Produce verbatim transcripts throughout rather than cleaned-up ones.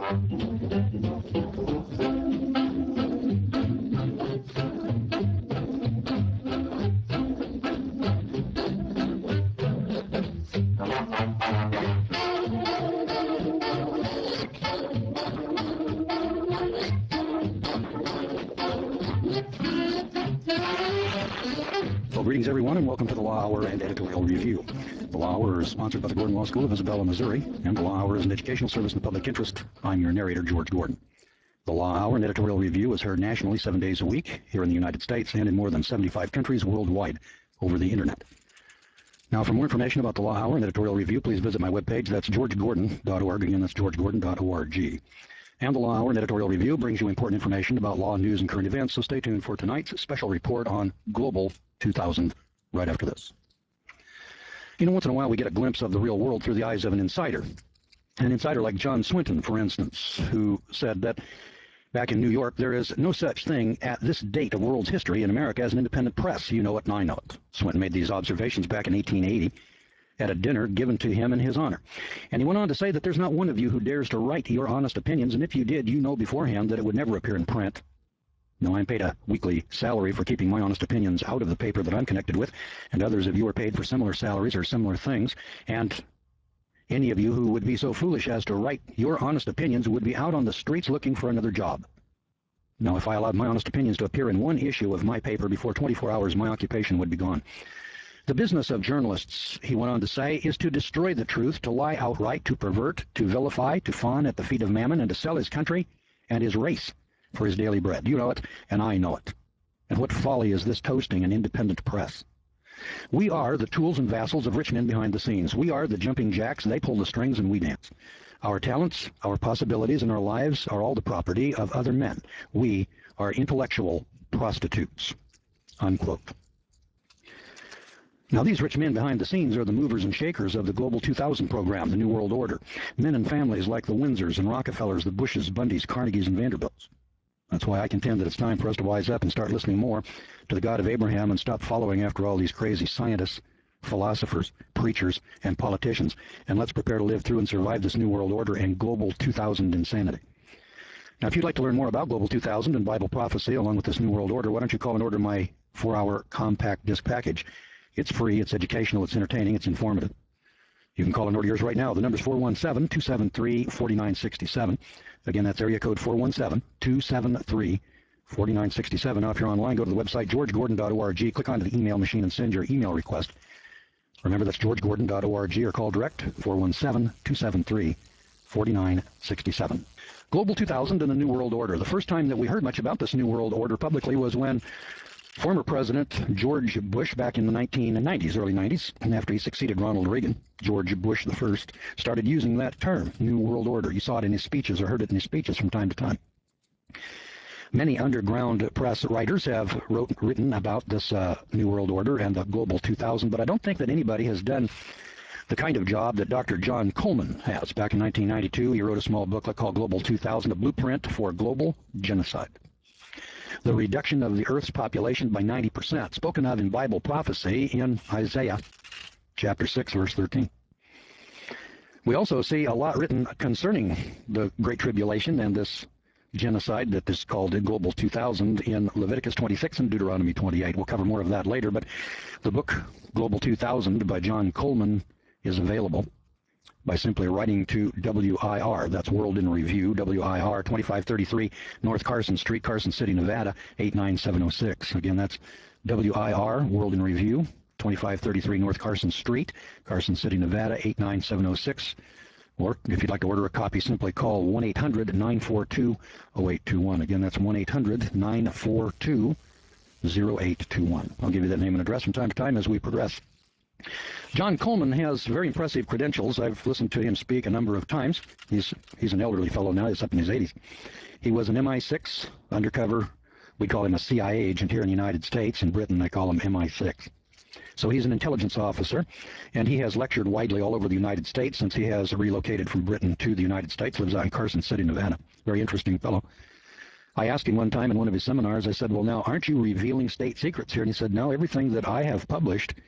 Well, greetings everyone, and welcome to the Law Hour and Editorial Review. The Law Hour is sponsored by the Gordon Law School of Isabella, Missouri, and the Law Hour is an educational service in the public interest. I'm your narrator, George Gordon. The Law Hour and Editorial Review is heard nationally seven days a week here in the United States and in more than seventy-five countries worldwide over the Internet. Now, for more information about the Law Hour and Editorial Review, please visit my webpage. That's george gordon dot org. Again, that's george gordon dot org. And the Law Hour and Editorial Review brings you important information about law, news, and current events, so stay tuned for tonight's special report on Global two thousand right after this. You know, once in a while we get a glimpse of the real world through the eyes of an insider. An insider like John Swinton, for instance, who said that back in New York, there is no such thing at this date of world's history in America as an independent press. You know it and I know it. Swinton made these observations back in eighteen eighty at a dinner given to him in his honor. And he went on to say that there's not one of you who dares to write your honest opinions, and if you did, you know beforehand that it would never appear in print. Now, I'm paid a weekly salary for keeping my honest opinions out of the paper that I'm connected with, and others of you are paid for similar salaries or similar things, and any of you who would be so foolish as to write your honest opinions would be out on the streets looking for another job. Now, if I allowed my honest opinions to appear in one issue of my paper before twenty-four hours, my occupation would be gone. The business of journalists, he went on to say, is to destroy the truth, to lie outright, to pervert, to vilify, to fawn at the feet of mammon, and to sell his country and his race for his daily bread. You know it, and I know it. And what folly is this toasting an independent press? We are the tools and vassals of rich men behind the scenes. We are the jumping jacks. They pull the strings and we dance. Our talents, our possibilities, and our lives are all the property of other men. We are intellectual prostitutes. Unquote. Now, these rich men behind the scenes are the movers and shakers of the Global two thousand program, the New World Order. Men and families like the Windsors and Rockefellers, the Bushes, Bundys, Carnegies, and Vanderbilts. That's why I contend that it's time for us to wise up and start listening more to the God of Abraham and stop following after all these crazy scientists, philosophers, preachers, and politicians. And let's prepare to live through and survive this New World Order and Global two thousand insanity. Now, if you'd like to learn more about Global two thousand and Bible prophecy along with this New World Order, why don't you call and order my four-hour compact disc package? It's free, it's educational, it's entertaining, it's informative. You can call and order yours right now. The number's four one seven, two seven three, four nine six seven. Again, that's area code four one seven, two seven three, four nine six seven. Now, if you're online, go to the website george gordon dot org, click onto the email machine and send your email request. Remember, that's george gordon dot org, or call direct, four one seven, two seven three, four nine six seven. Global two thousand and the New World Order. The first time that we heard much about this New World Order publicly was when former President George Bush, back in the nineteen nineties, early nineties, and after he succeeded Ronald Reagan, George Bush the First started using that term, New World Order. You saw it in his speeches or heard it in his speeches from time to time. Many underground press writers have wrote, written about this uh, New World Order and the Global two thousand, but I don't think that anybody has done the kind of job that Doctor John Coleman has. Back in nineteen ninety-two, he wrote a small booklet called Global two thousand, a blueprint for global genocide. The reduction of the Earth's population by ninety percent, spoken of in Bible prophecy in Isaiah chapter six, verse thirteen. We also see a lot written concerning the Great Tribulation and this genocide that is called Global two thousand in Leviticus twenty-six and Deuteronomy twenty-eight. We'll cover more of that later, but the book Global two thousand by John Coleman is available by simply writing to W I R, that's World in Review, W I R, twenty-five thirty-three North Carson Street, Carson City, Nevada, eight nine seven oh six. Again, that's W I R, World in Review, twenty-five thirty-three North Carson Street, Carson City, Nevada, eight nine seven oh six. Or if you'd like to order a copy, simply call one eight hundred, nine four two, oh eight two one. Again, that's one eight hundred, nine four two, oh eight two one. I'll give you that name and address from time to time as we progress. John Coleman has very impressive credentials. I've listened to him speak a number of times. He's he's an elderly fellow now. He's up in his eighties. He was an M I six undercover. We call him a C I A agent here in the United States. In Britain, they call him M I six. So he's an intelligence officer, and he has lectured widely all over the United States since he has relocated from Britain to the United States, lives out in Carson City, Nevada. Very interesting fellow. I asked him one time in one of his seminars, I said, well, now, aren't you revealing state secrets here? And he said, no, everything that I have published,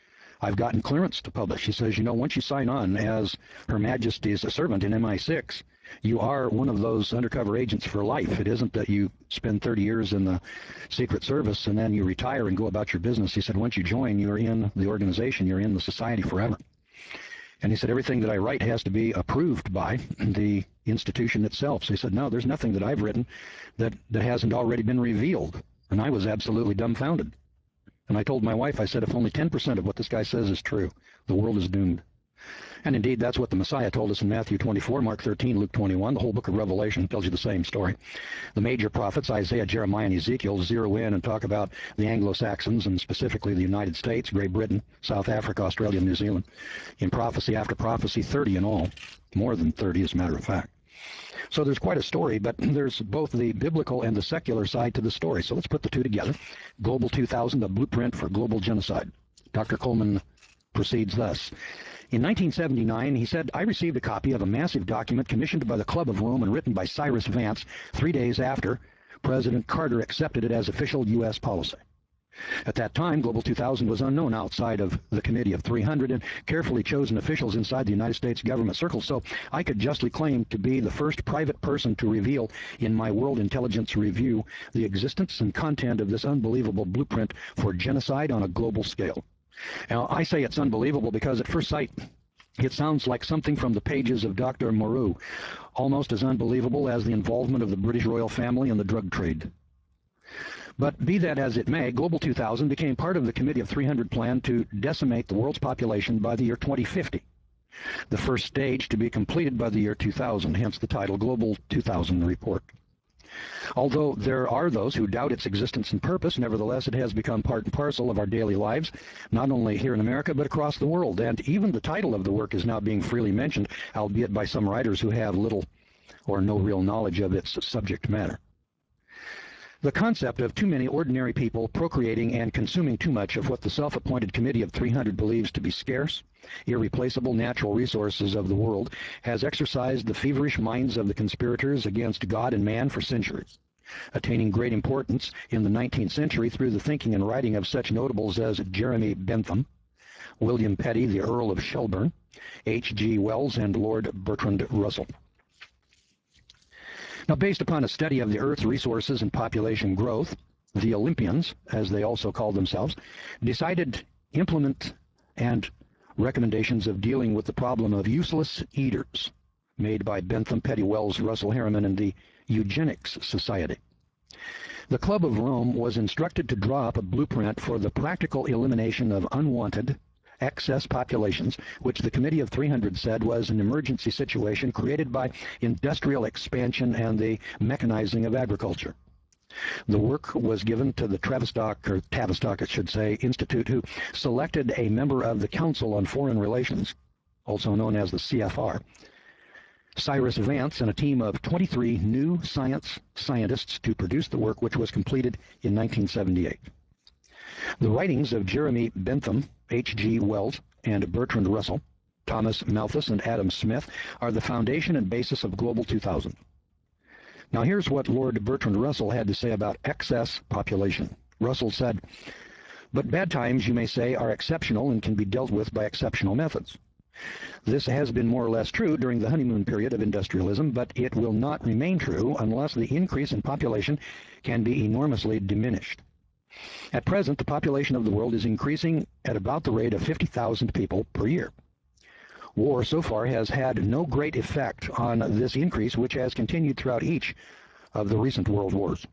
I've gotten clearance to publish. He says, you know, once you sign on as Her Majesty's servant in M I six, you are one of those undercover agents for life. It isn't that you spend thirty years in the Secret Service and then you retire and go about your business. He said, once you join, you're in the organization, you're in the society forever. And he said, everything that I write has to be approved by the institution itself. So he said, no, there's nothing that I've written that, that hasn't already been revealed. And I was absolutely dumbfounded. And I told my wife, I said, if only ten percent of what this guy says is true, the world is doomed. And indeed, that's what the Messiah told us in Matthew twenty-four, Mark thirteen, Luke twenty-one. The whole book of Revelation tells you the same story. The major prophets, Isaiah, Jeremiah, and Ezekiel, zero in and talk about the Anglo-Saxons, and specifically the United States, Great Britain, South Africa, Australia, and New Zealand. In prophecy after prophecy, thirty in all. More than thirty, as a matter of fact. So there's quite a story, but there's both the biblical and the secular side to the story. So let's put the two together. Global two thousand, a blueprint for global genocide. Doctor Coleman proceeds thus. In nineteen seventy-nine, he said, I received a copy of a massive document commissioned by the Club of Rome and written by Cyrus Vance three days after President Carter accepted it as official U S policy. At that time, Global two thousand was unknown outside of the Committee of three hundred and carefully chosen officials inside the United States government circles, so I could justly claim to be the first private person to reveal in my World Intelligence Review the existence and content of this unbelievable blueprint for genocide on a global scale. Now, I say it's unbelievable because at first sight, it sounds like something from the pages of Doctor Moreau, almost as unbelievable as the involvement of the British royal family in the drug trade. But be that as it may, Global two thousand became part of the Committee of three hundred plan to decimate the world's population by the year twenty fifty, the first stage to be completed by the year two thousand, hence the title Global two thousand Report. Although there are those who doubt its existence and purpose, nevertheless it has become part and parcel of our daily lives, not only here in America but across the world. And even the title of the work is now being freely mentioned, albeit by some writers who have little or no real knowledge of its subject matter. The concept of too many ordinary people procreating and consuming too much of what the self-appointed Committee of three hundred believes to be scarce, irreplaceable natural resources of the world has exercised the feverish minds of the conspirators against God and man for centuries, attaining great importance in the nineteenth century through the thinking and writing of such notables as Jeremy Bentham, William Petty, the Earl of Shelburne, H G Wells, and Lord Bertrand Russell. Now, based upon a study of the Earth's resources and population growth, the Olympians, as they also call themselves, decided implement and recommendations of dealing with the problem of useless eaters made by Bentham, Petty, Wells, Russell, Harriman, and the Eugenics Society. The Club of Rome was instructed to draw up a blueprint for the practical elimination of unwanted excess populations, which the Committee of three hundred said was an emergency situation created by industrial expansion and the mechanizing of agriculture. The work was given to the Tavistock, or Tavistock, I should say, Institute, who selected a member of the Council on Foreign Relations, also known as the C F R, Cyrus Vance, and a team of twenty-three new science scientists to produce the work, which was completed in nineteen seventy-eight. The writings of Jeremy Bentham, H G Wells, and Bertrand Russell, Thomas Malthus, and Adam Smith are the foundation and basis of Global two thousand. Now here's what Lord Bertrand Russell had to say about excess population. Russell said, "But bad times, you may say, are exceptional and can be dealt with by exceptional methods. This has been more or less true during the honeymoon period of industrialism, but it will not remain true unless the increase in population can be enormously diminished. At present, the population of the world is increasing at about the rate of fifty thousand people per year. War so far has had no great effect on this increase, which has continued throughout each of the recent world wars.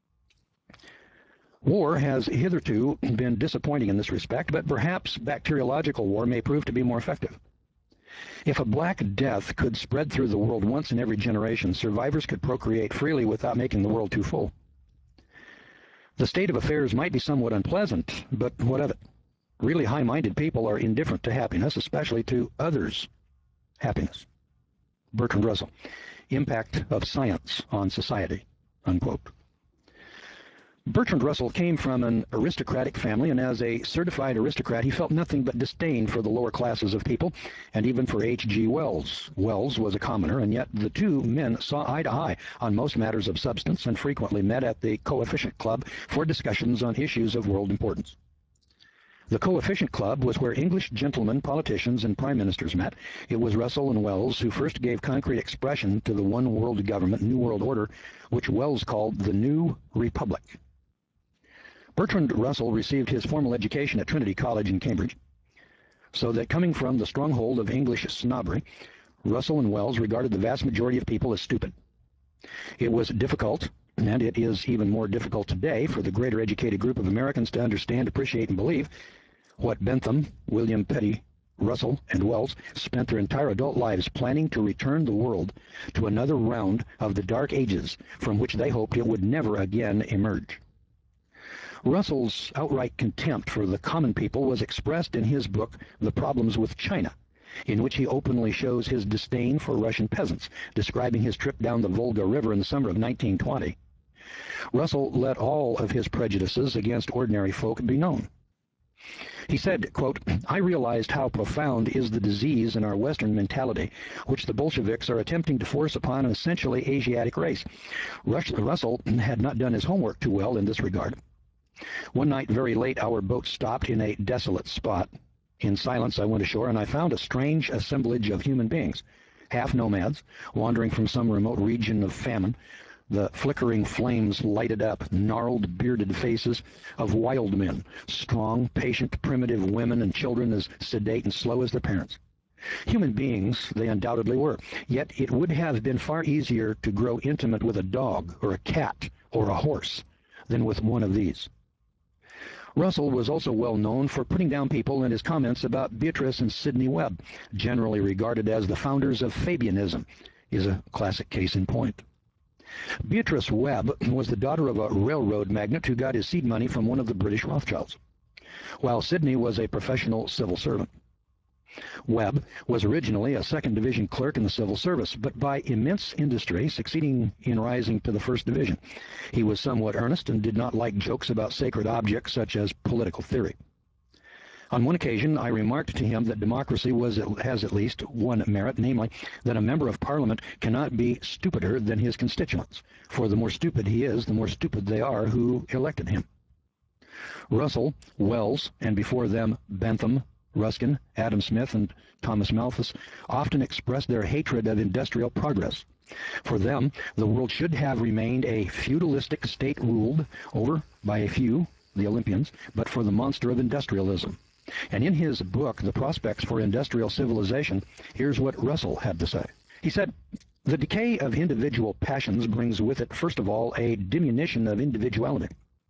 War has hitherto been disappointing in this respect, but perhaps bacteriological war may prove to be more effective. If a Black Death could spread through the world once in every generation, survivors could procreate freely without making the world too full. The state of affairs might be somewhat unpleasant, but what of it? Really high-minded people are indifferent to happiness, especially to others' happiness." Bertrand Russell, Impact of Science on Society, unquote. Bertrand Russell came from an aristocratic family, and as a certified aristocrat, he felt nothing but disdain for the lower classes of people, and even for H G Wells. Wells was a commoner, and yet the two men saw eye to eye on most matters of substance and frequently met at the Coefficient Club for discussions on issues of world importance. The Coefficient Club was where English gentlemen, politicians, and prime ministers met. It was Russell and Wells who first gave concrete expression to the one world government, New World Order, which Wells called the New Republic. Bertrand Russell received his formal education at Trinity College in Cambridge, so that coming from the stronghold of English snobbery, Russell and Wells regarded the vast majority of people as stupid. It was difficult, and it is even more difficult today, for the greater educated group of Americans to understand, appreciate, and believe what Bentham, William Petty, Russell, and Wells spent their entire adult lives planning to return the world to another round of the Dark Ages from which they hoped it would never again emerge. Russell's outright contempt for the common people was expressed in his book, The Problems with China, in which he openly shows his disdain for Russian peasants, describing his trip down the Volga River in the summer of nineteen twenty. Russell let all of his prejudices against ordinary folk be known. He said, quote, "I realized how profound is the disease in our Western mentality, which the Bolsheviks are attempting to force upon an essentially Asiatic race." Russell had not done his homework too well in this regard. One night, very late, our boat stopped in a desolate spot. In silence, I went ashore, and I found a strange assemblage of human beings, half nomads, wandering from some remote region of famine. The flickering flames lighted up gnarled, bearded faces of wild men, strong, patient, primitive women, and children as sedate and slow as their parents. Human beings they undoubtedly were, yet it would have been far easier to grow intimate with a dog or a cat or a horse than with one of these. Russell was also well known for putting down people in his comments about Beatrice and Sidney Webb, generally regarded as the founders of Fabianism, is a classic case in point. Beatrice Webb was the daughter of a railroad magnate who got his seed money from one of the British Rothschilds, while Sidney was a professional civil servant. Webb was originally a second division clerk in the civil service, but by immense industry succeeding in rising to the first division. He was somewhat earnest and did not like jokes about sacred objects such as political theory. On one occasion, I remarked to him that democracy was, has at least one merit, namely that a member of Parliament cannot be stupider than his constituents, for the more stupid he is, the more stupid they are who elected him. Russell, Wells, and before them Bentham, Ruskin, Adam Smith, and Thomas Malthus often expressed their hatred of industrial progress. For them, the world should have remained a feudalistic state ruled over by a few, the Olympians, but for the monster of industrialism. And in his book, The Prospects for Industrial Civilization, here's what Russell had to say. He said, "The decay of individual passions brings with it, first of all, a diminution of individuality.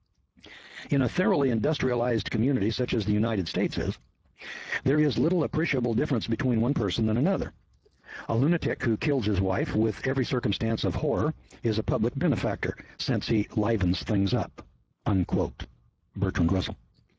In a thoroughly industrialized community such as the United States is, there is little appreciable difference between one person and another. A lunatic who kills his wife with every circumstance of horror is a public benefactor, since he livens things up." Unquote. Bertrand Russell.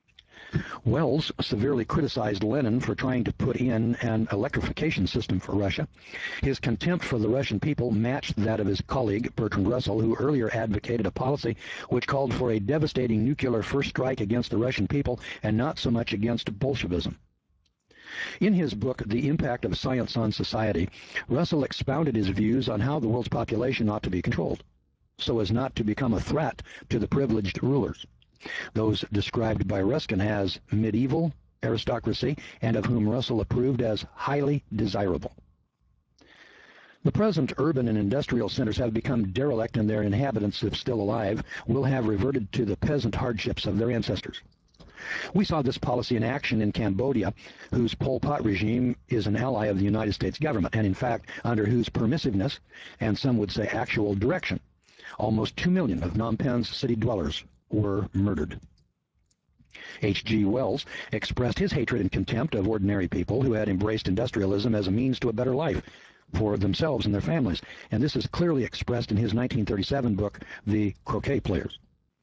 Wells severely criticized Lenin for trying to put in an electrification system for Russia. His contempt for the Russian people matched that of his colleague, Bertrand Russell, who earlier advocated a policy which called for a devastating nuclear first strike against the Russian people and not so much against Bolshevism. In his book, The Impact of Science on Society, Russell expounded his views on how the world's population ought to be controlled, so as not to become a threat to the privileged rulers, those described by Ruskin as medieval aristocracy, and of whom Russell approved as highly desirable. The present urban and industrial centers have become derelict, and their inhabitants, if still alive, will have reverted to the peasant hardships of their ancestors. We saw this policy in action in Cambodia, whose Pol Pot regime is an ally of the United States government, and in fact under whose permissiveness, and some would say actual direction, almost two million of Phnom Penh's city dwellers were murdered. H G Wells expressed his hatred and contempt of ordinary people who had embraced industrialism as a means to a better life for themselves and their families, and this is clearly expressed in his nineteen thirty-seven book, The Croquet Players.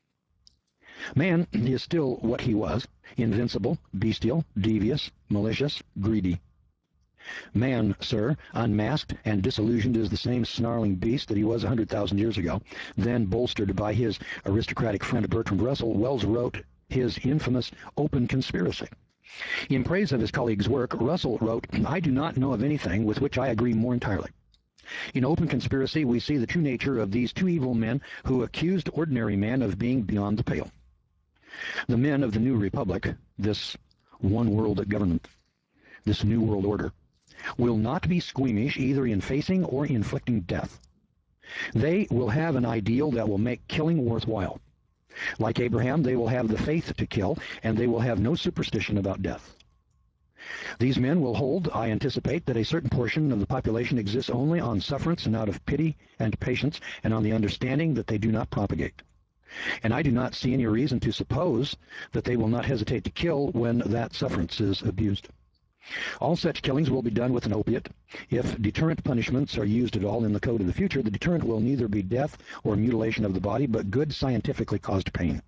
Man is still what he was, invincible, bestial, devious, malicious, greedy. Man, sir, unmasked and disillusioned, is the same snarling beast that he was a hundred thousand years ago. Then, bolstered by his aristocratic friend Bertrand Russell, Wells wrote his infamous Open Conspiracy. In praise of his colleague's work, Russell wrote, "I do not know of anything with which I agree more entirely. In Open Conspiracy, we see the true nature of these two evil men who accused ordinary men of being beyond the pale. The men of the New Republic, this one world government, this new world order, will not be squeamish either in facing or inflicting death. They will have an ideal that will make killing worthwhile. Like Abraham, they will have the faith to kill, and they will have no superstition about death. These men will hold, I anticipate, that a certain portion of the population exists only on sufferance and out of pity and patience, and on the understanding that they do not propagate. And I do not see any reason to suppose that they will not hesitate to kill when that sufferance is abused. All such killings will be done with an opiate. If deterrent punishments are used at all in the code of the future, the deterrent will neither be death or mutilation of the body, but good scientifically caused pain.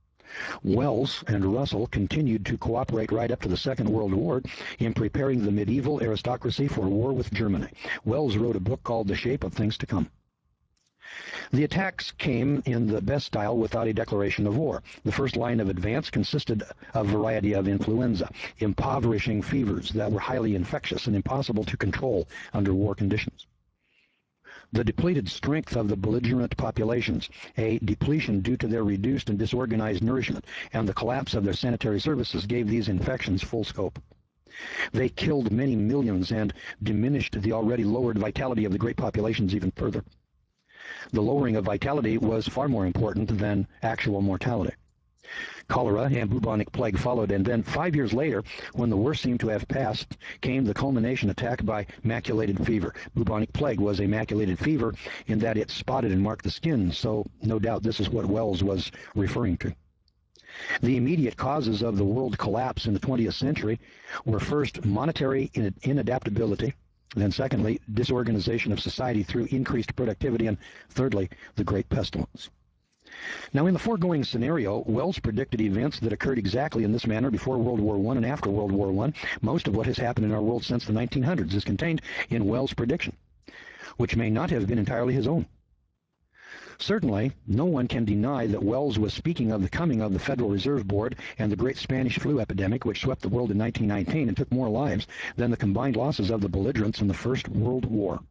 Wells and Russell continued to cooperate right up to the Second World War in preparing the medieval aristocracy for war with Germany. Wells wrote a book called The Shape of Things to Come. The attacks came in the best style without a declaration of war. The first line of advance consisted of a variety of influenza, impoverishing fevers that were highly infectious and impossible to control under war conditions. The depleted strength of the belligerent populations, a depletion due to their reduced and disorganized nourishment, and the collapse of their sanitary services gave these infections full scope. They killed many millions and diminished the already lowered vitality of the great populations even further. The lowering of vitality was far more important than actual mortality. Cholera and bubonic plague followed, and then five years later, when the worst seemed to have passed, came the culmination attack by maculated fever. Bubonic plague was a maculated fever in that it spotted and marked the skin, so no doubt this is what Wells was referring to. The immediate causes of the world collapse in the twentieth century were first monetary inadaptability, then secondly, disorganization of society through increased productivity, and thirdly, the Great Pestilence. Now, in the foregoing scenario, Wells predicted events that occurred exactly in this manner before World War One and after World War One. Most of what has happened in our world since the nineteen hundreds is contained in Wells' prediction, which may not have been entirely his own. Certainly, no one can deny that Wells was speaking of the coming of the Federal Reserve Board and the great Spanish flu epidemic, which swept the world in nineteen nineteen and took more lives than the combined losses of the belligerents in the First World War.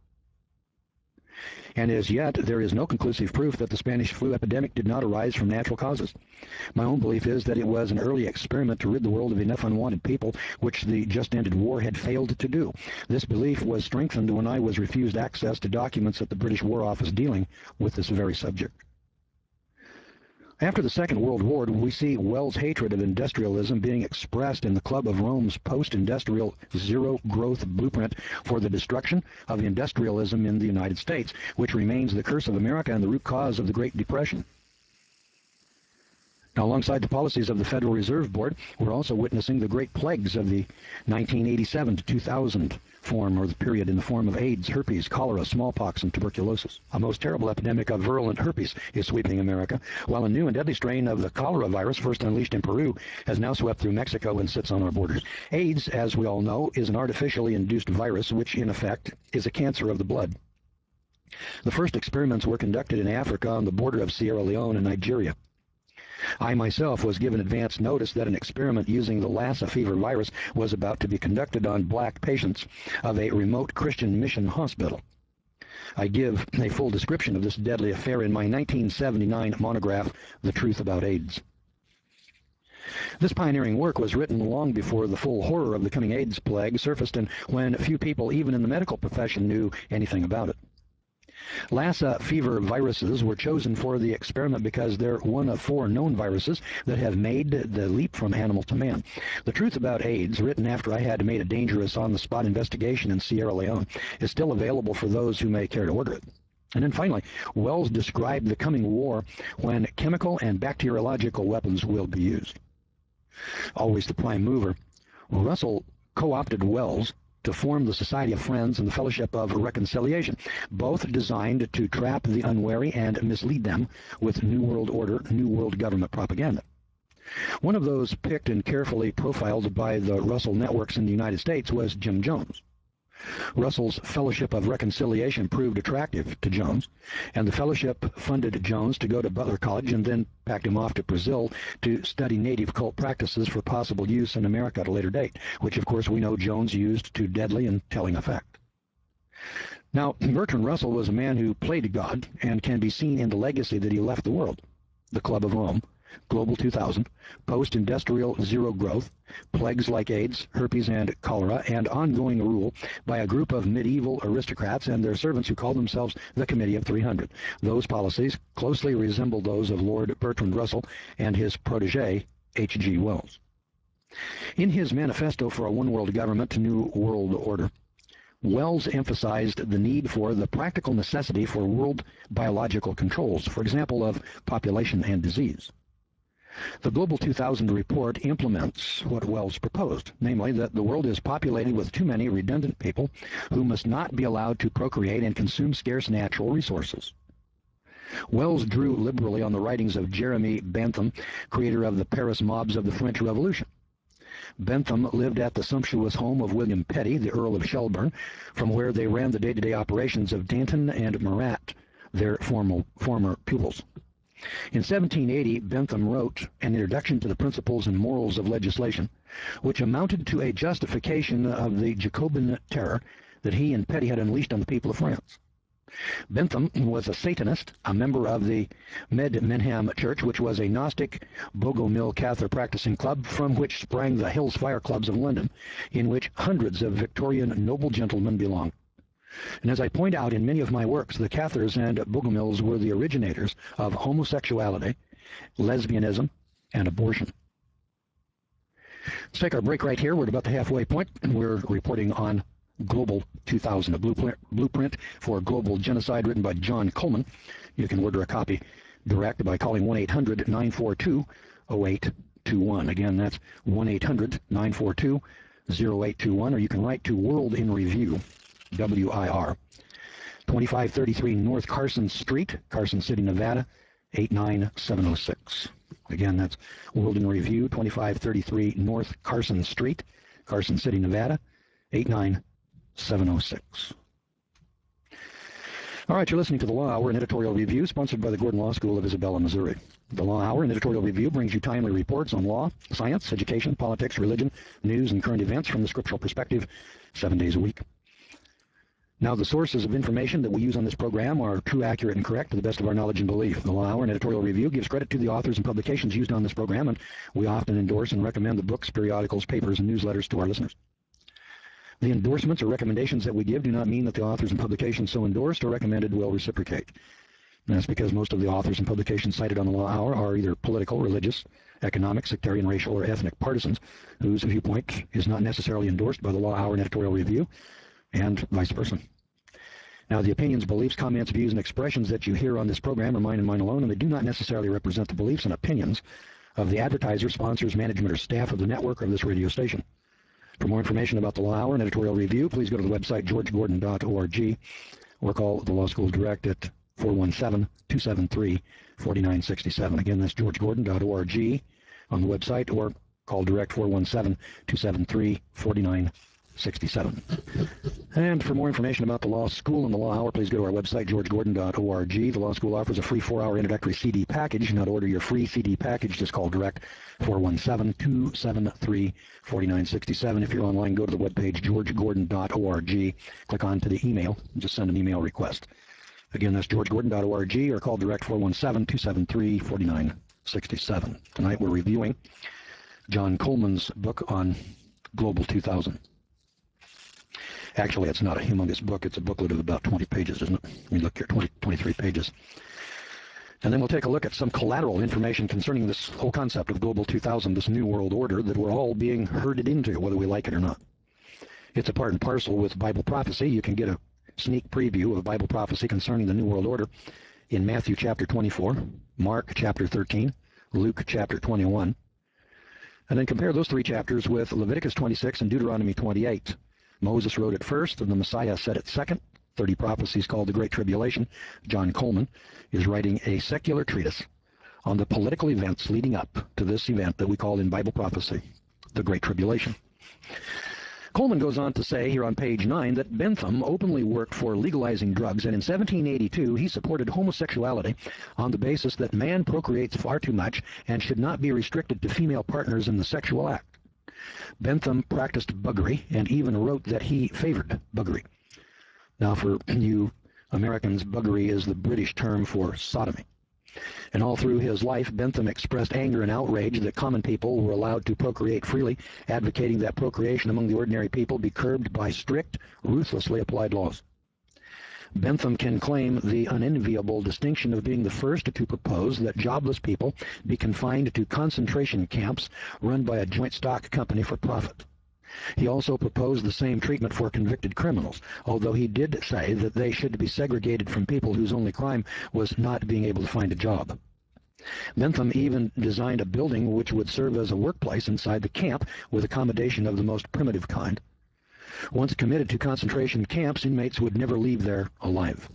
And as yet, there is no conclusive proof that the Spanish flu epidemic did not arise from natural causes. My own belief is that it was an early experiment to rid the world of enough unwanted people, which the just-ended war had failed to do. This belief was strengthened when I was refused access to documents at the British War Office dealing with this very subject. After the Second World War, we see Wells' hatred of industrialism being expressed in the Club of Rome's post-industrial zero-growth blueprint for the destruction of industrialism in the United States, which remains the curse of America and the root cause of the Great Depression. Now, alongside the policies of the Federal Reserve Board, we're also witnessing the great plagues of the nineteen eighty-seven to two thousand form, or the period, in the form of AIDS, herpes, cholera, smallpox, and tuberculosis. A most terrible epidemic of virulent herpes is sweeping America, while a new and deadly strain of the cholera virus, first unleashed in Peru, has now swept through Mexico and sits on our borders. AIDS, as we all know, is an artificially induced virus, which, in effect, is a cancer of the blood. The first experiments were conducted in Africa on the border of Sierra Leone and Nigeria. I myself was given advance notice that an experiment using the Lassa fever virus was about to be conducted on black patients of a remote Christian mission hospital. I give a full description of this deadly affair in my nineteen seventy-nine monograph, The Truth About AIDS. This pioneering work was written long before the full horror of the coming AIDS plague surfaced, and when few people, even in the medical profession, knew anything about it. Lassa fever viruses were chosen for the experiment because they're one of four known viruses that have made the leap from animal to man. The Truth About AIDS, written after I had made a dangerous on-the-spot investigation in Sierra Leone, is still available for those who may care to order it. And then finally, Wells described the coming war when chemical and bacteriological weapons will be used. Always the prime mover, Russell co-opted Wells to form the Society of Friends and the Fellowship of Reconciliation, both designed to trap the unwary and mislead them with New World Order, New World Government propaganda. One of those picked and carefully profiled by the Russell networks in the United States was Jim Jones. Russell's Fellowship of Reconciliation proved attractive to Jones, and the fellowship funded Jones to go to Butler College and then packed him off to Brazil to study native cult practices for possible use in America at a later date, which of course we know Jones used to deadly and telling effect. Now, Bertrand Russell was a man who played God and can be seen in the legacy that he left the world, the Club of Rome, Global two thousand, Post-Industrial Zero Growth, Plagues like AIDS, Herpes, and Cholera, and Ongoing Rule by a group of medieval aristocrats and their servants who called themselves the Committee of three hundred. Those policies closely resemble those of Lord Bertrand Russell and his protege, H G Wells. In his Manifesto for a One-World Government, New World Order, Wells emphasized the need for the practical necessity for world biological controls, for example, of population and disease. The Global two thousand report implements what Wells proposed, namely that the world is populated with too many redundant people who must not be allowed to procreate and consume scarce natural resources. Wells drew liberally on the writings of Jeremy Bentham, creator of the Paris mobs of the French Revolution. Bentham lived at the sumptuous home of William Petty, the Earl of Shelburne, from where they ran the day-to-day operations of Danton and Marat, their formal, former pupils. In seventeen eighty, Bentham wrote an introduction to the principles and morals of legislation, which amounted to a justification of the Jacobin terror that he and Petty had unleashed on the people of France. Bentham was a Satanist, a member of the Med-Menham Church, which was a Gnostic Bogomil Cathar practicing club from which sprang the Hills Fire Clubs of London, in which hundreds of Victorian noble gentlemen belonged. And as I point out in many of my works, the Cathars and Bogomils were the originators of homosexuality, lesbianism, and abortion. Let's take our break right here. We're at about the halfway point, and we're reporting on Global two thousand, a blueprint, blueprint for global genocide written by John Coleman. You can order a copy direct by calling one eight hundred, nine four two, oh eight two one. Again, that's one eight hundred, nine four two, oh eight two one, or you can write to World in Review, W I R, twenty-five thirty-three North Carson Street, Carson City, Nevada, eight nine seven oh six. Again, that's World in Review, twenty-five thirty-three North Carson Street, Carson City, Nevada, eight nine seven oh six. All right, you're listening to The Law Hour, an editorial review sponsored by the Gordon Law School of Isabella, Missouri. The Law Hour, an editorial review, brings you timely reports on law, science, education, politics, religion, news, and current events from the scriptural perspective, seven days a week. Now, the sources of information that we use on this program are true, accurate, and correct to the best of our knowledge and belief. The Law Hour, an editorial review, gives credit to the authors and publications used on this program, and we often endorse and recommend the books, periodicals, papers, and newsletters to our listeners. The endorsements or recommendations that we give do not mean that the authors and publications so endorsed or recommended will reciprocate. And that's because most of the authors and publications cited on the Law Hour are either political, religious, economic, sectarian, racial, or ethnic partisans whose viewpoint is not necessarily endorsed by the Law Hour and editorial review, and vice versa. Now, the opinions, beliefs, comments, views, and expressions that you hear on this program are mine and mine alone, and they do not necessarily represent the beliefs and opinions of the advertisers, sponsors, management, or staff of the network or of this radio station. For more information about the Law Hour and editorial review, please go to the website george gordon dot org or call the Law School Direct at four one seven, two seven three, four nine six seven. Again, that's george gordon dot org on the website, or call direct four one seven, two seven three, four nine six seven. And for more information about the Law School and the Law Hour, please go to our website, george gordon dot org. The Law School offers a free four-hour introductory C D package. Now, to order your free C D package, just call direct four one seven, two seven three, four nine six seven. If you're online, go to the webpage, george gordon dot org. Click on to the email and just send an email request. Again, that's george gordon dot org, or call direct four one seven, two seven three, four nine six seven. Tonight we're reviewing John Coleman's book on Global two thousand. Actually, it's not a humongous book. It's a booklet of about twenty pages, isn't it? Let me look here, twenty, twenty-three pages. And then we'll take a look at some collateral information concerning this whole concept of Global two thousand, this new world order that we're all being herded into, whether we like it or not. It's a part and parcel with Bible prophecy. You can get a sneak preview of Bible prophecy concerning the new world order in Matthew chapter twenty-four, Mark chapter thirteen, Luke chapter twenty-one. And then compare those three chapters with Leviticus twenty-six and Deuteronomy twenty-eight. Moses wrote it first, and the Messiah said it second. thirty prophecies called the Great Tribulation. John Coleman is writing a secular treatise on the political events leading up to this event that we call in Bible prophecy the Great Tribulation. Coleman goes on to say here on page nine that Bentham openly worked for legalizing drugs, and in seventeen eighty-two he supported homosexuality on the basis that man procreates far too much and should not be restricted to female partners in the sexual act. Bentham practiced buggery and even wrote that he favored buggery. Now, for you Americans, buggery is the British term for sodomy. And all through his life, Bentham expressed anger and outrage that common people were allowed to procreate freely, advocating that procreation among the ordinary people be curbed by strict, ruthlessly applied laws. Bentham can claim the unenviable distinction of being the first to propose that jobless people be confined to concentration camps run by a joint stock company for profit. He also proposed the same treatment for convicted criminals, although he did say that they should be segregated from people whose only crime was not being able to find a job. Bentham even designed a building which would serve as a workplace inside the camp with accommodation of the most primitive kind. Once committed to concentration camps, inmates would never leave there alive.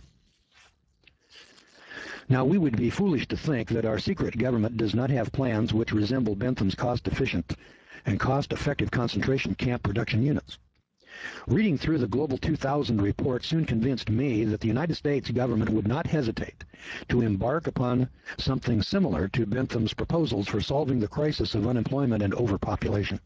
Now, we would be foolish to think that our secret government does not have plans which resemble Bentham's cost-efficient and cost-effective concentration camp production units. Reading through the Global two thousand report soon convinced me that the United States government would not hesitate to embark upon something similar to Bentham's proposals for solving the crisis of unemployment and overpopulation.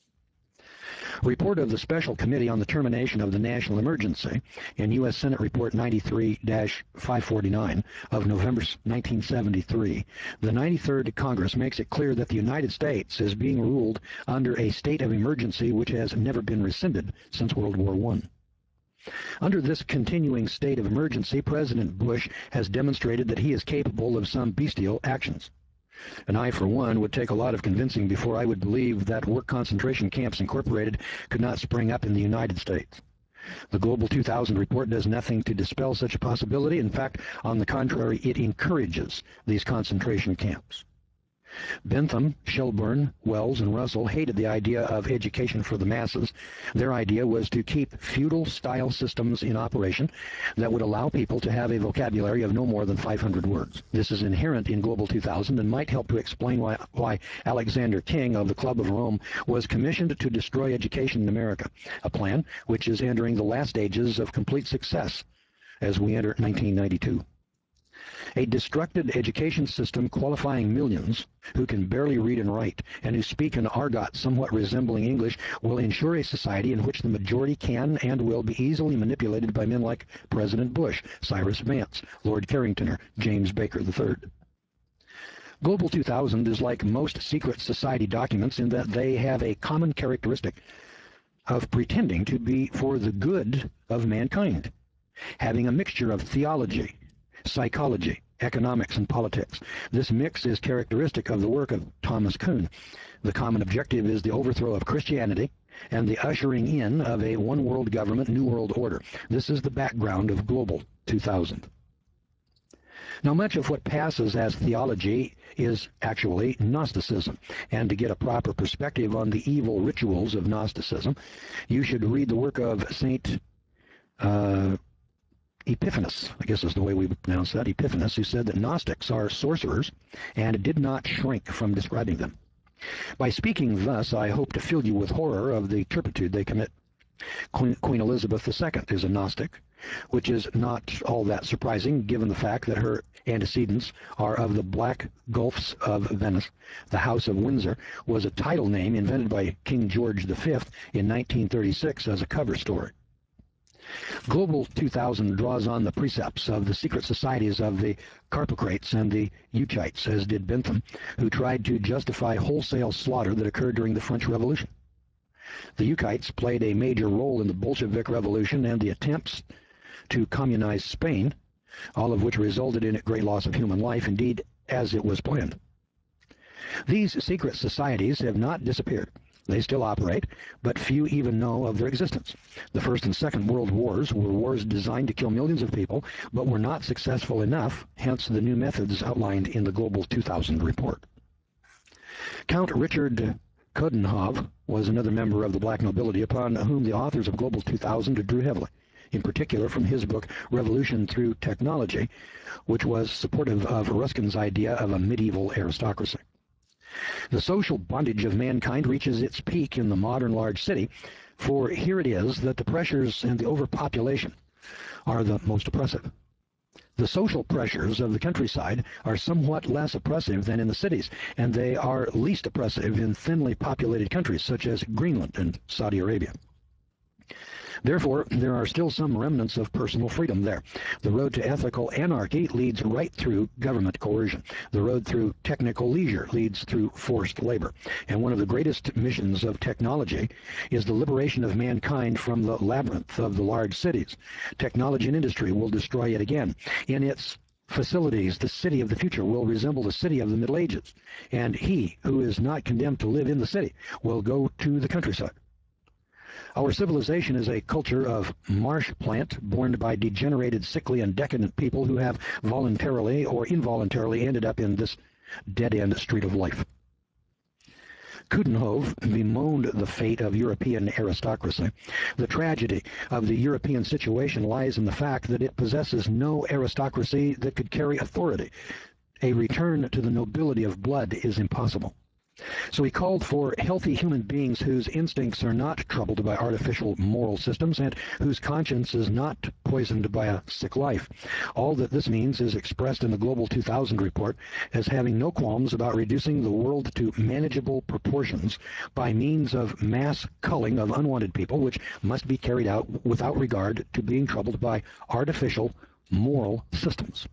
Report of the Special Committee on the Termination of the National Emergency in U S Senate Report ninety-three dash five forty-nine of November nineteen seventy-three, the ninety-third Congress makes it clear that the United States is being ruled under a state of emergency which has never been rescinded since World War One. Under this continuing state of emergency, President Bush has demonstrated that he is capable of some bestial actions. And I, for one, would take a lot of convincing before I would believe that Work Concentration Camps Incorporated could not spring up in the United States. The Global two thousand report does nothing to dispel such a possibility. In fact, on the contrary, it encourages these concentration camps. Bentham, Shelburne, Wells, and Russell hated the idea of education for the masses. Their idea was to keep feudal-style systems in operation that would allow people to have a vocabulary of no more than five hundred words. This is inherent in Global two thousand and might help to explain why, why Alexander King of the Club of Rome was commissioned to destroy education in America, a plan which is entering the last stages of complete success as we enter nineteen ninety-two. A destructed education system qualifying millions who can barely read and write and who speak an argot somewhat resembling English will ensure a society in which the majority can and will be easily manipulated by men like President Bush, Cyrus Vance, Lord Carrington, or James Baker the third. Global two thousand is like most secret society documents in that they have a common characteristic of pretending to be for the good of mankind, having a mixture of theology, psychology, economics, and politics. This mix is characteristic of the work of Thomas Kuhn. The common objective is the overthrow of Christianity and the ushering in of a one-world government, new world order. This is the background of Global two thousand. Now, much of what passes as theology is actually Gnosticism, and to get a proper perspective on the evil rituals of Gnosticism, you should read the work of Saint uh, Epiphanes, I guess is the way we would pronounce that, Epiphanes, who said that Gnostics are sorcerers and did not shrink from describing them. By speaking thus, I hope to fill you with horror of the turpitude they commit. Queen, Queen Elizabeth the Second is a Gnostic, which is not all that surprising given the fact that her antecedents are of the Black Gulfs of Venice. The House of Windsor was a title name invented by King George the Fifth in nineteen thirty-six as a cover story. Global two thousand draws on the precepts of the secret societies of the Carpocrates and the Uchites, as did Bentham, who tried to justify wholesale slaughter that occurred during the French Revolution. The Uchites played a major role in the Bolshevik Revolution and the attempts to communize Spain, all of which resulted in a great loss of human life, indeed, as it was planned. These secret societies have not disappeared. They still operate, but few even know of their existence. The First and Second World Wars were wars designed to kill millions of people, but were not successful enough, hence the new methods outlined in the Global two thousand report. Count Richard Coudenhove was another member of the black nobility upon whom the authors of Global two thousand drew heavily, in particular from his book Revolution Through Technology, which was supportive of Ruskin's idea of a medieval aristocracy. The social bondage of mankind reaches its peak in the modern large city, for here it is that the pressures and the overpopulation are the most oppressive. The social pressures of the countryside are somewhat less oppressive than in the cities, and they are least oppressive in thinly populated countries such as Greenland and Saudi Arabia. Therefore, there are still some remnants of personal freedom there. The road to ethical anarchy leads right through government coercion. The road through technical leisure leads through forced labor. And one of the greatest missions of technology is the liberation of mankind from the labyrinth of the large cities. Technology and industry will destroy it again. In its facilities, the city of the future will resemble the city of the Middle Ages. And he who is not condemned to live in the city will go to the countryside. Our civilization is a culture of marsh plant born by degenerated, sickly, and decadent people who have voluntarily or involuntarily ended up in this dead-end street of life. Coudenhove bemoaned the fate of European aristocracy. The tragedy of the European situation lies in the fact that it possesses no aristocracy that could carry authority. A return to the nobility of blood is impossible. So he called for healthy human beings whose instincts are not troubled by artificial moral systems and whose conscience is not poisoned by a sick life. All that this means is expressed in the Global two thousand report as having no qualms about reducing the world to manageable proportions by means of mass culling of unwanted people, which must be carried out without regard to being troubled by artificial moral systems.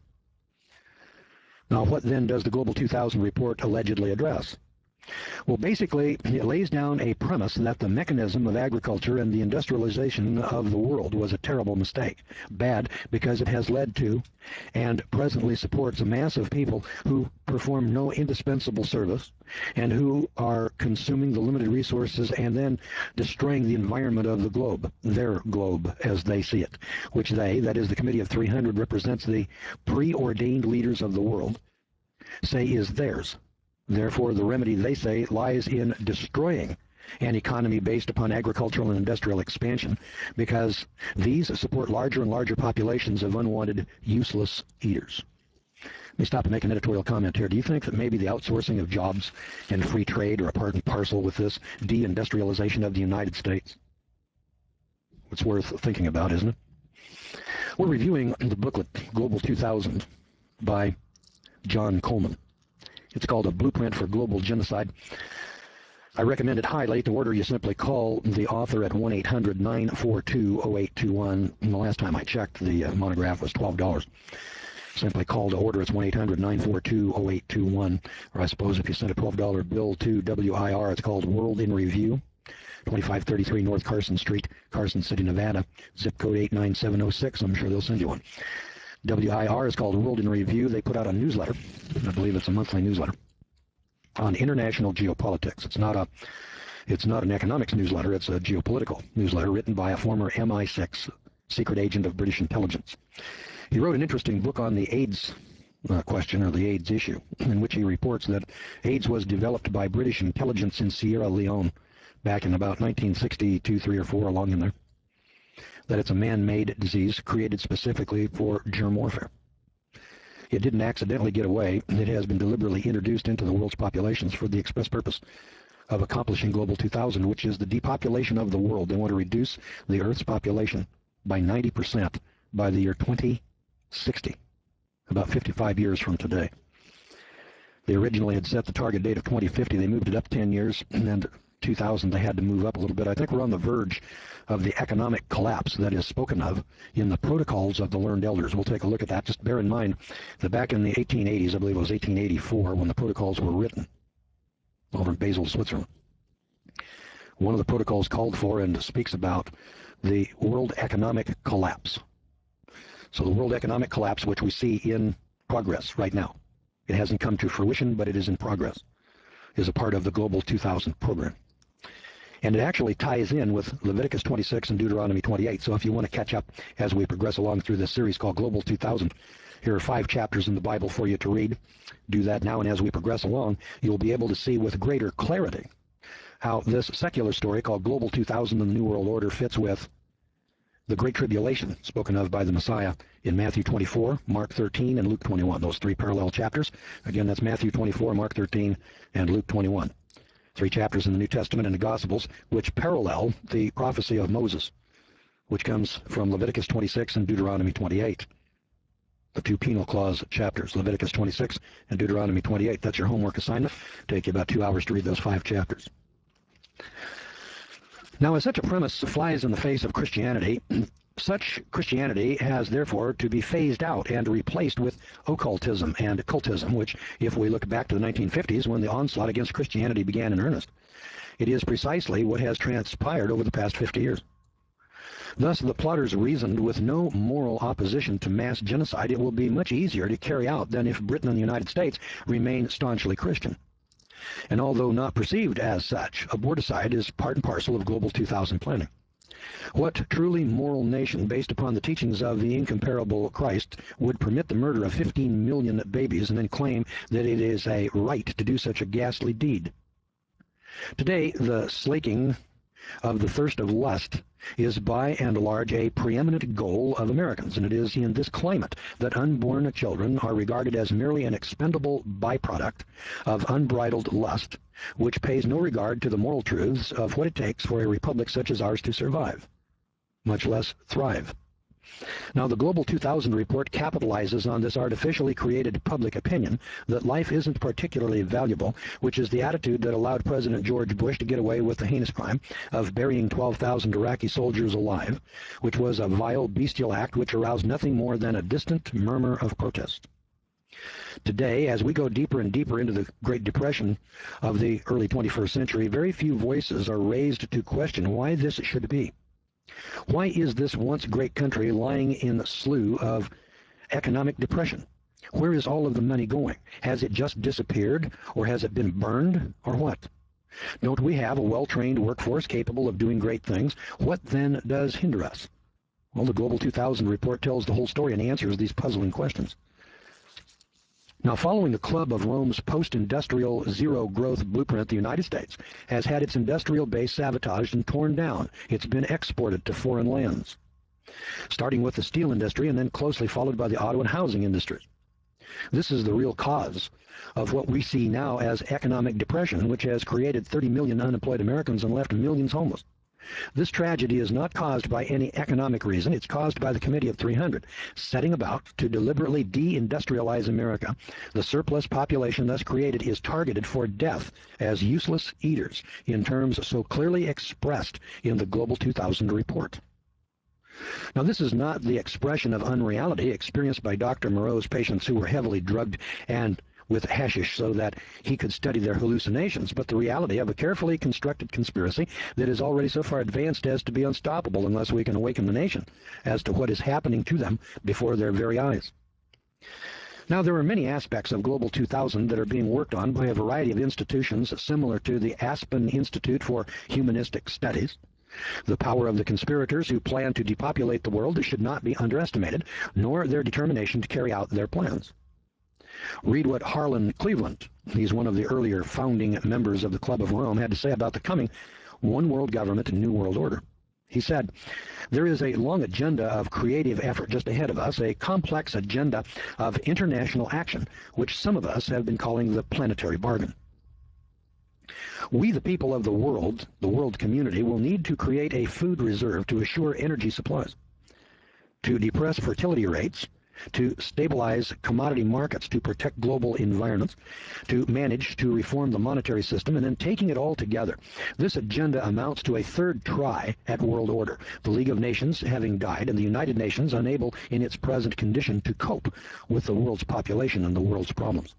Now, what then does the Global two thousand report allegedly address? Well, basically, it lays down a premise that the mechanism of agriculture and the industrialization of the world was a terrible mistake. Bad because it has led to and presently supports a mass of people who perform no indispensable service and who are consuming the limited resources and then destroying the environment of the globe, their globe as they see it, which they, that is the Committee of three hundred, represents the preordained leaders of the world, say is theirs. Therefore, the remedy, they say, lies in destroying an economy based upon agricultural and industrial expansion, because these support larger and larger populations of unwanted, useless eaters. Let me stop and make an editorial comment here. Do you think that maybe the outsourcing of jobs and free trade are a part and parcel with this deindustrialization of the United States? It's worth thinking about, isn't it? We're reviewing the booklet, Global two thousand, by John Coleman. It's called A Blueprint for Global Genocide. I recommend it highly. To order, you simply call the author at one eight hundred, nine four two, oh eight two one. And the last time I checked, the uh, monograph was twelve dollars. Simply call to order. It's one eight hundred, nine four two, oh eight two one. Or I suppose if you send a twelve dollar bill to W I R, it's called World in Review, twenty-five thirty-three North Carson Street, Carson City, Nevada, zip code eight nine seven oh six. I'm sure they'll send you one. W I R is called World in Review. They put out a newsletter. I believe it's a monthly newsletter on international geopolitics. It's not a, it's not an economics newsletter. It's a geopolitical newsletter written by a former M I six secret agent of British intelligence. He wrote an interesting book on the AIDS uh, question, or the AIDS issue, in which he reports that AIDS was developed by British intelligence in Sierra Leone back in about nineteen sixty-two, three or four, along in there. That it's a man-made disease created specifically for germ warfare. It didn't accidentally get away. It has been deliberately introduced into the world's populations for the express purpose of accomplishing Global two thousand, which is the depopulation of the world. They want to reduce the Earth's population by ninety percent by the year twenty sixty, about fifty-five years from today. They originally had set the target date of twenty fifty. They moved it up ten years, and two thousand they had to move up a little bit. I think we're on the verge of the economic collapse that is spoken of in the Protocols of the Learned Elders. We'll take a look at that. Just bear in mind that back in the eighteen eighties, I believe it was eighteen eighty-four, when the protocols were written over in Basel, Switzerland, one of the protocols called for and speaks about the world economic collapse. So the world economic collapse, which we see in progress right now, it hasn't come to fruition, but it is in progress, is a part of the Global two thousand program. And it actually ties in with Leviticus twenty-six and Deuteronomy twenty-eight. So if you want to catch up as we progress along through this series called Global two thousand, here are five chapters in the Bible for you to read. Do that now, and as we progress along, you'll be able to see with greater clarity how this secular story called Global two thousand and the New World Order fits with the Great Tribulation spoken of by the Messiah in Matthew twenty-four, Mark thirteen, and Luke twenty-one. Those three parallel chapters. Again, that's Matthew twenty-four, Mark thirteen, and Luke twenty-one. Three chapters in the New Testament and the Gospels which parallel the prophecy of Moses, which comes from Leviticus twenty-six and Deuteronomy twenty-eight. The two penal clause chapters, Leviticus twenty-six and Deuteronomy twenty-eight. That's your homework assignment. Take you about two hours to read those five chapters. Now, as such a premise flies in the face of Christianity, such Christianity has therefore to be phased out and replaced with occultism and cultism, which, if we look back to the nineteen fifties when the onslaught against Christianity began in earnest, it is precisely what has transpired over the past fifty years. Thus, the plotters reasoned with no moral opposition to mass genocide, it will be much easier to carry out than if Britain and the United States remain staunchly Christian. And although not perceived as such, aborticide is part and parcel of Global two thousand planning. What truly moral nation, based upon the teachings of the incomparable Christ, would permit the murder of fifteen million babies and then claim that it is a right to do such a ghastly deed? Today, the slaking of the thirst of lust is by and large a preeminent goal of Americans, and it is in this climate that unborn children are regarded as merely an expendable byproduct of unbridled lust, which pays no regard to the moral truths of what it takes for a republic such as ours to survive, much less thrive. Now, the Global two thousand report capitalizes on this artificially created public opinion that life isn't particularly valuable, which is the attitude that allowed President George Bush to get away with the heinous crime of burying twelve thousand Iraqi soldiers alive, which was a vile, bestial act which aroused nothing more than a distant murmur of protest. Today, as we go deeper and deeper into the Great Depression of the early twenty-first century, very few voices are raised to question why this should be. Why is this once great country lying in the slough of economic depression? Where is all of the money going? Has it just disappeared, or has it been burned, or what? Don't we have a well-trained workforce capable of doing great things? What then does hinder us? Well, the Global two thousand report tells the whole story and answers these puzzling questions. Now, following the Club of Rome's post-industrial zero-growth blueprint, the United States has had its industrial base sabotaged and torn down. It's been exported to foreign lands, starting with the steel industry and then closely followed by the auto and housing industries. This is the real cause of what we see now as economic depression, which has created thirty million unemployed Americans and left millions homeless. This tragedy is not caused by any economic reason. It's caused by the Committee of three hundred, setting about to deliberately deindustrialize America. The surplus population thus created is targeted for death as useless eaters, in terms so clearly expressed in the Global two thousand report. Now, this is not the expression of unreality experienced by Doctor Moreau's patients who were heavily drugged and with hashish so that he could study their hallucinations, but the reality of a carefully constructed conspiracy that is already so far advanced as to be unstoppable unless we can awaken the nation as to what is happening to them before their very eyes. Now, there are many aspects of Global two thousand that are being worked on by a variety of institutions similar to the Aspen Institute for Humanistic Studies. The power of the conspirators who plan to depopulate the world should not be underestimated, nor their determination to carry out their plans. Read what Harlan Cleveland, he's one of the earlier founding members of the Club of Rome, had to say about the coming one world government and new world order. He said, "There is a long agenda of creative effort just ahead of us, a complex agenda of international action, which some of us have been calling the planetary bargain. We, the people of the world, the world community, will need to create a food reserve to assure energy supplies, to depress fertility rates, to stabilize commodity markets, to protect global environments, to manage to reform the monetary system, and then taking it all together. This agenda amounts to a third try at world order, the League of Nations having died and the United Nations unable in its present condition to cope with the world's population and the world's problems."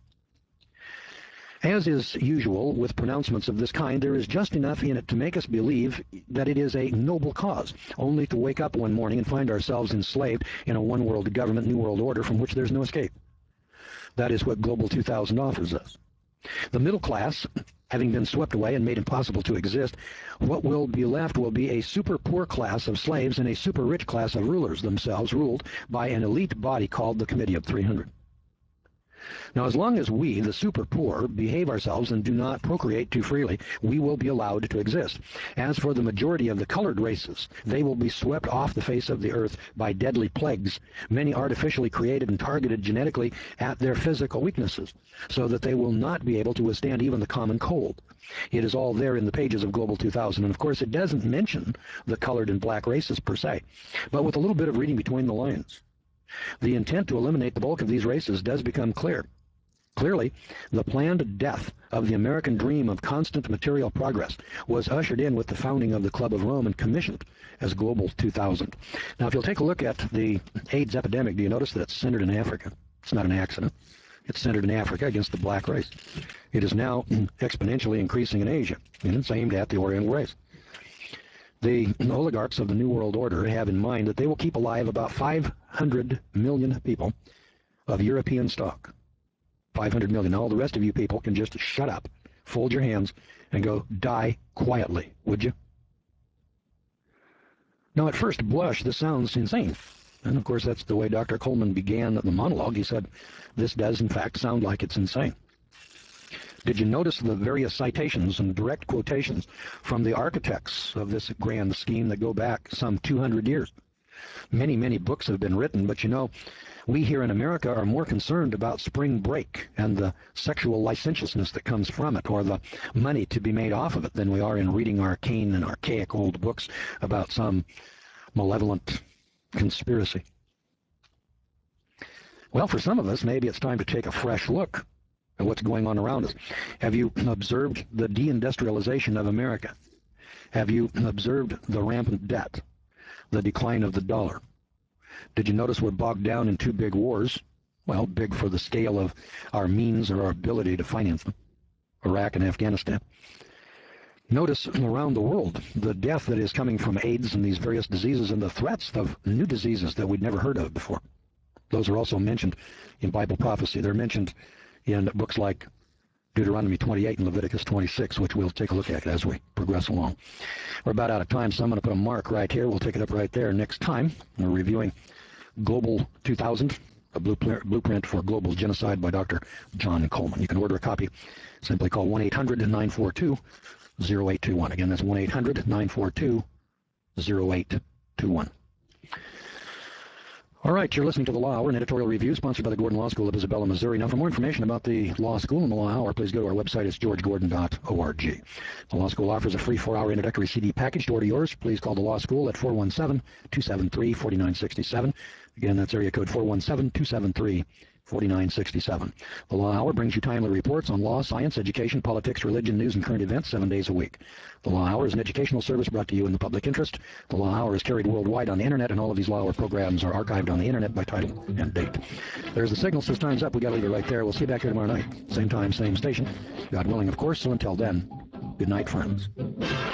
As is usual with pronouncements of this kind, there is just enough in it to make us believe that it is a noble cause, only to wake up one morning and find ourselves enslaved in a one-world government, new world order from which there's no escape. That is what Global two thousand offers us. The middle class, having been swept away and made impossible to exist, what will be left will be a super poor class of slaves and a super rich class of rulers, themselves ruled by an elite body called the Committee of three hundred. Now, as long as we, the super poor, behave ourselves and do not procreate too freely, we will be allowed to exist. As for the majority of the colored races, they will be swept off the face of the earth by deadly plagues, many artificially created and targeted genetically at their physical weaknesses, so that they will not be able to withstand even the common cold. It is all there in the pages of Global two thousand, and of course it doesn't mention the colored and black races per se, but with a little bit of reading between the lines, the intent to eliminate the bulk of these races does become clear. Clearly, the planned death of the American dream of constant material progress was ushered in with the founding of the Club of Rome and commissioned as Global two thousand. Now, if you'll take a look at the AIDS epidemic, do you notice that it's centered in Africa? It's not an accident. It's centered in Africa against the black race. It is now exponentially increasing in Asia, and it's aimed at the Oriental race. The oligarchs of the New World Order have in mind that they will keep alive about five hundred million people of European stock. five hundred million. All the rest of you people can just shut up, fold your hands, and go die quietly, would you? Now, at first blush, this sounds insane. And, of course, that's the way Doctor Coleman began the monologue. He said, this does, in fact, sound like it's insane. Did you notice the various citations and direct quotations from the architects of this grand scheme that go back some two hundred years? Many, many books have been written, but you know, we here in America are more concerned about spring break and the sexual licentiousness that comes from it, or the money to be made off of it, than we are in reading arcane and archaic old books about some malevolent conspiracy. Well, for some of us, maybe it's time to take a fresh look at what's going on around us. Have you observed the deindustrialization of America? Have you observed the rampant debt, the decline of the dollar? Did you notice we're bogged down in two big wars? Well, big for the scale of our means or our ability to finance them, Iraq and Afghanistan. Notice around the world the death that is coming from AIDS and these various diseases and the threats of new diseases that we'd never heard of before. Those are also mentioned in Bible prophecy. They're mentioned in books like Deuteronomy twenty-eight and Leviticus twenty-six, which we'll take a look at as we progress along. We're about out of time, so I'm going to put a mark right here. We'll take it up right there. Next time, we're reviewing Global two thousand, a blueprint for global genocide by Doctor John Coleman. You can order a copy. Simply call one eight hundred nine four two zero eight two one. Again, that's one eight hundred nine four two zero eight two one. All right, you're listening to The Law Hour, an editorial review sponsored by the Gordon Law School of Isabella, Missouri. Now, for more information about the Law School and The Law Hour, please go to our website. It's george gordon dot org. The Law School offers a free four-hour introductory C D package to order yours. Please call the Law School at four one seven, two seven three, four nine six seven. Again, that's area code four one seven, two seven three, four nine six seven. The Law Hour brings you timely reports on law, science, education, politics, religion, news, and current events seven days a week. The Law Hour is an educational service brought to you in the public interest. The Law Hour is carried worldwide on the Internet, and all of these Law Hour programs are archived on the Internet by title and date. There's the signal. Says time's up. We got to leave it right there. We'll see you back here tomorrow night. Same time, same station. God willing, of course. So until then, good night, friends.